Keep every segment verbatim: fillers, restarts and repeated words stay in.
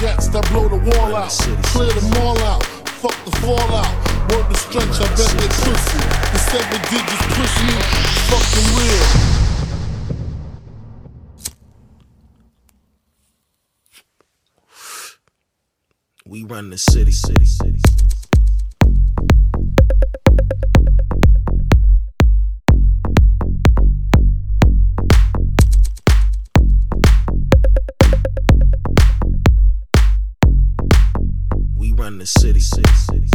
gats that blow the wall out. Clear them all out. Fuck the fallout. Word the stretch, I bet they pussy. The seven digits push me. Fucking real. We run the city, city, city. We run the city, city, city.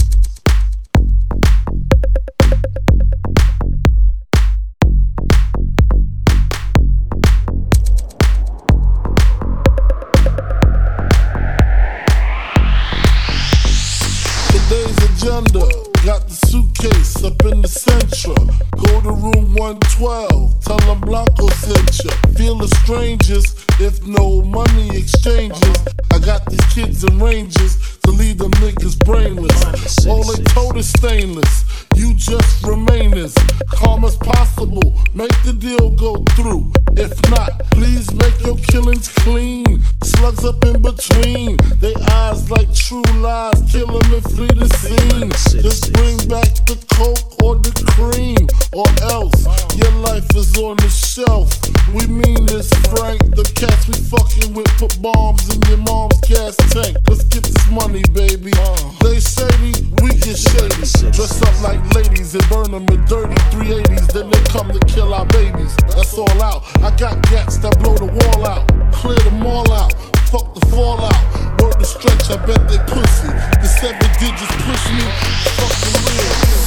Today's agenda, got the suitcase up in the Centra. Go to room one twelve, tell them Blanco sent ya. Feel the strangest if no money exchanges. I got these kids in ranges to leave them niggas brainless. All they told is stainless, you just remainers. Calm as possible, make the deal go through. If not, please make your killings clean. Slugs up in between, they eyes like true lies. Kill them and flee the scene. Just bring back the coke or the cream, or else your life is on the shelf. We mean this, Frank. The cats we fucking with put bombs in your mom's gas tank. Let's get this money, baby. They shady, we get shady. Dress up like ladies and burn them in dirty three eighties. Then they come to kill our babies. That's all out. I got gats that blow the wall out. Clear them all out. Fuck the fallout. Word the stretch, I bet they pussy. The seven digits push me. Fucking real.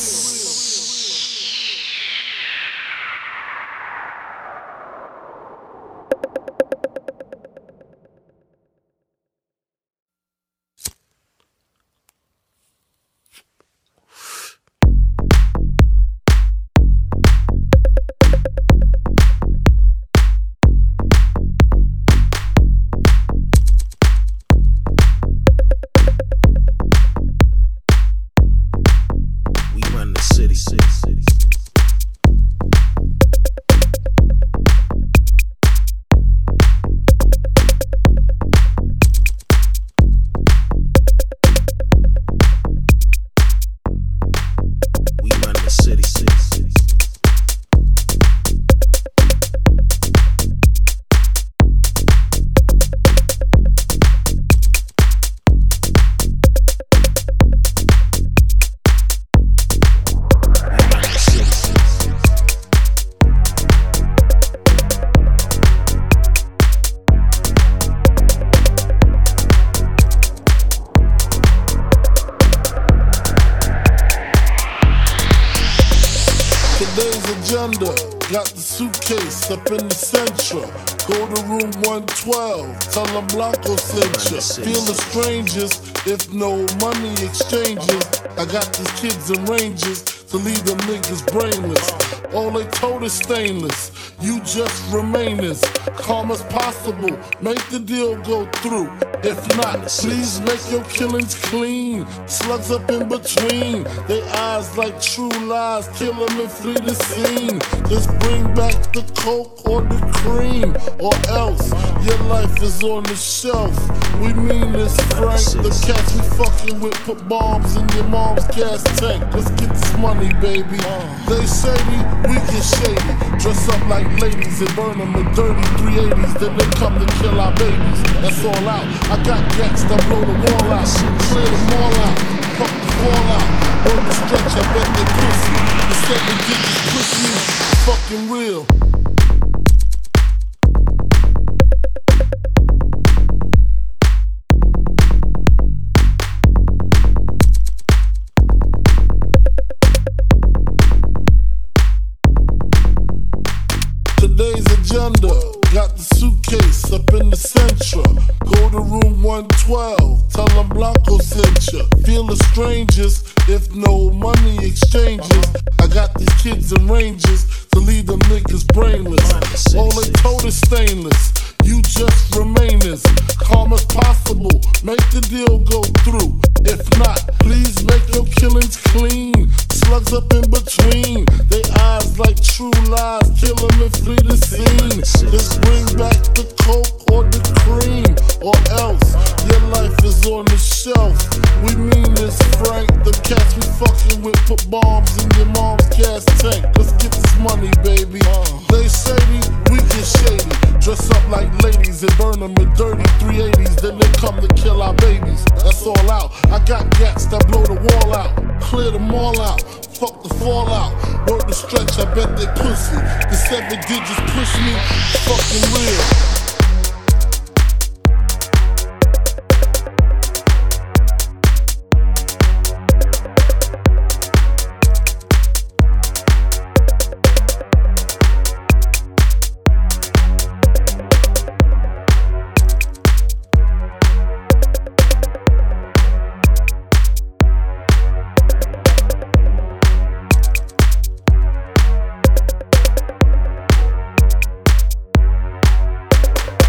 City, city, city. We run the city, city, city. Today's agenda, got the suitcase up in the Centra. Go to room one twelve, tell them Blanco sent ya. Feel the strangest if no money exchanges. I got these kids in ranges to leave them niggas brainless. All they told is stainless, you just remainers. Calm as possible, make the deal go through. If not, please make your killings clean. Slugs up in between, they eyes like true lies. Kill them and flee the scene. Just bring back the coke or the cream, or else your life is on the shelf. We mean this, Frank. The cats we fucking with put bombs in your mom's gas tank. Let's get this money, baby. They shady, we get shady. Dress up like ladies and burn them in dirty three eighties. Then they come to kill our babies. That's all out. I got gats that blow the wall out. Clear them all out. Fuck the fallout. Word the stretch, I bet they pussy. The seven digits push me. Fucking real. Today's agenda, got the suitcase up in the Centra. Go to room one twelve, tell them Blanco sent ya. Feel the strangest if no money exchanges. I got these kids in ranges to leave them niggas brainless. All they told is stainless, you just remainers. Calm as possible, make the deal go through. If not, please make your killings clean. Slugs up in between, they eyes like true lies. Kill them and flee the scene. Just bring back the coke or the cream, or else your thirty, three eighties, then they come to kill our babies. That's all out. I got gats that blow the wall out. Clear them all out. Fuck the fallout. Word the stretch, I bet they pussy. The seven digits push me. Fucking real.